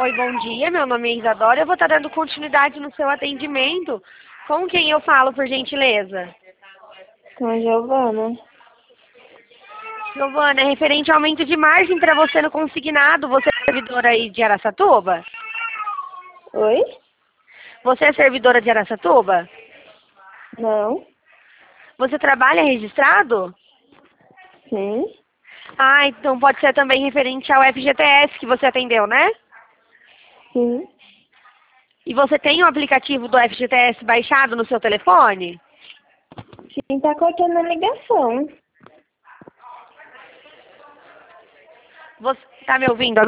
Oi, bom dia. Meu nome é Isadora. Eu vou estar dando continuidade no seu atendimento. Com quem eu falo, por gentileza? Com a Giovana. Giovana, é referente ao aumento de margem para você no consignado. Você é servidora aí de Araçatuba? Oi? Você é servidora de Araçatuba? Não? Você trabalha registrado? Sim? Ah, então pode ser também referente ao FGTS que você atendeu, né? Sim? E você tem o aplicativo do FGTS baixado no seu telefone? Sim, tá cortando a ligação. Você tá me ouvindo